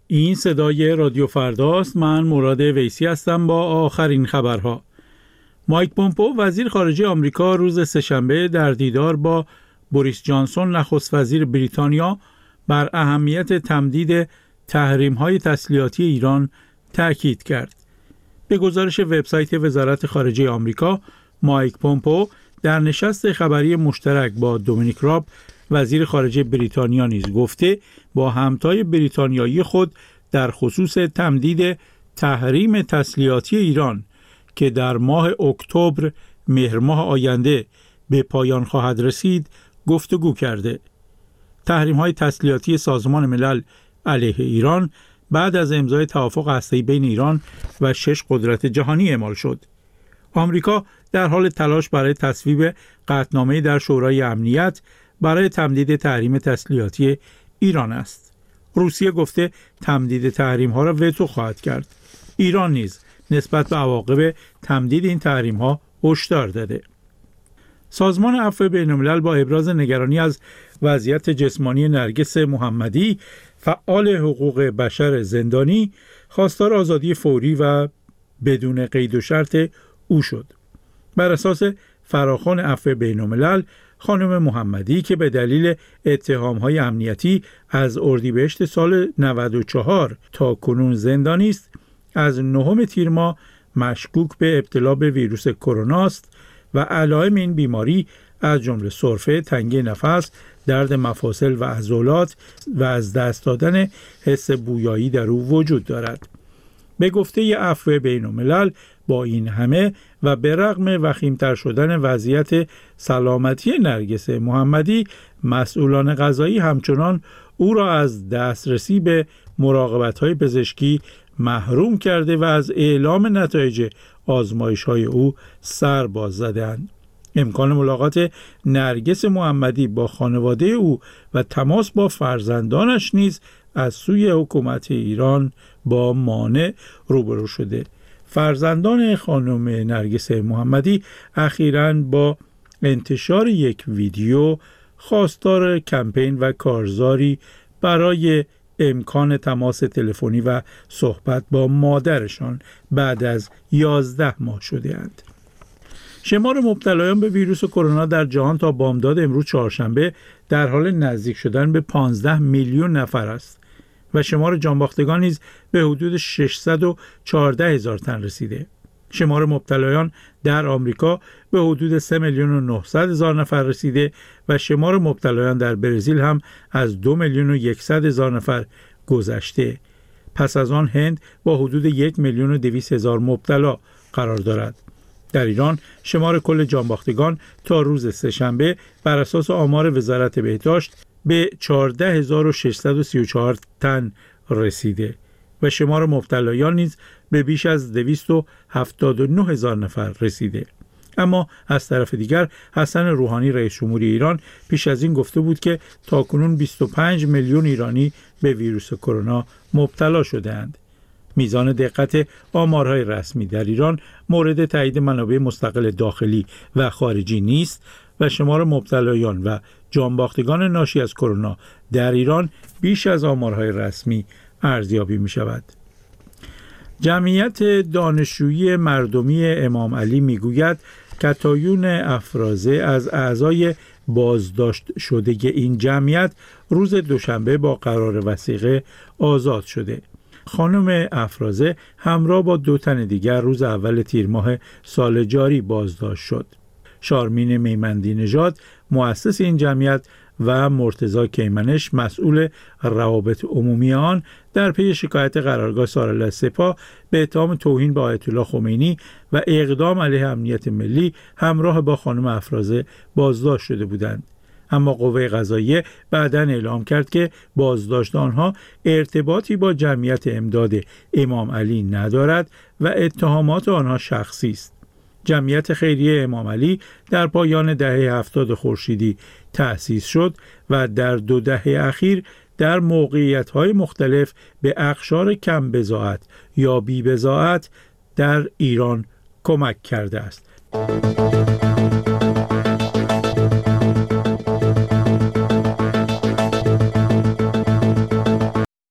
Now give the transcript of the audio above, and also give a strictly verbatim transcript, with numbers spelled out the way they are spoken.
این صدای رادیو فرداست. من مراد ویسی هستم با آخرین خبرها. مایک پومپئو وزیر خارجه آمریکا روز سه‌شنبه در دیدار با بوریس جانسون نخست وزیر بریتانیا بر اهمیت تمدید تحریم‌های تسلیحاتی ایران تاکید کرد. به گزارش وبسایت وزارت خارجه آمریکا، مایک پومپئو در نشست خبری مشترک با دومینیک راب وزیر خارجه بریتانیا نیز گفته با همتای بریتانیایی خود در خصوص تمدید تحریم تسلیحاتی ایران که در ماه اکتبر مهر ماه آینده به پایان خواهد رسید گفتگو کرده. تحریم‌های تسلیحاتی سازمان ملل علیه ایران بعد از امضای توافق هسته‌ای بین ایران و شش قدرت جهانی اعمال شد. آمریکا در حال تلاش برای تصویب قطعنامه‌ای در شورای امنیت برای تمدید تحریم تسلیحاتی ایران است. روسیه گفته تمدید تحریم‌ها را وتو خواهد کرد. ایران نیز نسبت به عواقب تمدید این تحریم‌ها هشدار داده. سازمان عفو بین‌الملل با ابراز نگرانی از وضعیت جسمانی نرگس محمدی، فعال حقوق بشر زندانی، خواستار آزادی فوری و بدون قید و شرط او شد. بر اساس فراخوان عفو بین‌الملل، خانم محمدی که به دلیل اتهام‌های امنیتی از اردیبهشت سال نود و چهار تا کنون زندانی است، از نهم تیر ماه مشکوک به ابتلا به ویروس کرونا است و علائم این بیماری از جمله سرفه، تنگی نفس، درد مفاصل و عضلات و از دست دادن حس بویایی در او وجود دارد. به گفته عفو بین‌الملل با این همه و به رغم وخیم‌تر شدن وضعیت سلامتی نرگس محمدی، مسئولان قضایی همچنان او را از دسترسی به مراقبت‌های پزشکی محروم کرده و از اعلام نتایج آزمایش‌های او سر باز زدند. امکان ملاقات نرگس محمدی با خانواده او و تماس با فرزندانش نیز از سوی حکومت ایران با مانع روبرو شده. فرزندان خانم نرگس محمدی اخیراً با انتشار یک ویدیو خواستار کمپین و کارزاری برای امکان تماس تلفنی و صحبت با مادرشان بعد از یازده ماه شده‌اند. شمار مبتلایان به ویروس کرونا در جهان تا بامداد امروز چهارشنبه در حال نزدیک شدن به پانزده میلیون نفر است و شمار جانباختگان نیز به حدود ششصد و چهارده هزار تن رسیده. شمار مبتلایان در آمریکا به حدود سه میلیون و نهصد هزار نفر رسیده و شمار مبتلایان در برزیل هم از دو میلیون و صد هزار نفر گذشته. پس از آن هند با حدود یک میلیون و دویست هزار مبتلا قرار دارد. در ایران شمار کل جانباختگان تا روز سه‌شنبه بر اساس آمار وزارت بهداشت به چهارده هزار و ششصد و سی و چهار تن رسیده و شمار مبتلایان نیز به بیش از دویست و هفتاد و نه هزار نفر رسیده. اما از طرف دیگر حسن روحانی رئیس جمهوری ایران پیش از این گفته بود که تاکنون بیست و پنج میلیون ایرانی به ویروس کرونا مبتلا شده‌اند. میزان دقت آمارهای رسمی در ایران مورد تایید منابع مستقل داخلی و خارجی نیست و شمار مبتلایان و جانباختگان ناشی از کرونا در ایران بیش از آمارهای رسمی ارزیابی می شود. جمعیت دانشجویی مردمی امام علی می گوید کتایون افرازه از اعضای بازداشت شده این جمعیت روز دوشنبه با قرار وثیقه آزاد شده. خانم افرازه همراه با دو تن دیگر روز اول تیر ماه سال جاری بازداشت شد. شارمین میمندی نژاد مؤسس این جمعیت و مرتضی کیمنش مسئول روابط عمومی آن در پی شکایت قرارگاه سارالله سپاه به اتهام توهین به آیت الله خمینی و اقدام علیه امنیت ملی همراه با خانم افرازه بازداشت شده بودند. اما قوه قضاییه بعداً اعلام کرد که بازداشت آنها ارتباطی با جمعیت امداد امام علی ندارد و اتهامات آنها شخصی است. جمعیت خیریه امام علی در پایان دهه هفتاد خورشیدی تأسیس شد و در دو دهه اخیر در موقعیت‌های مختلف به اقشار کم بضاعت یا بی بضاعت در ایران کمک کرده است.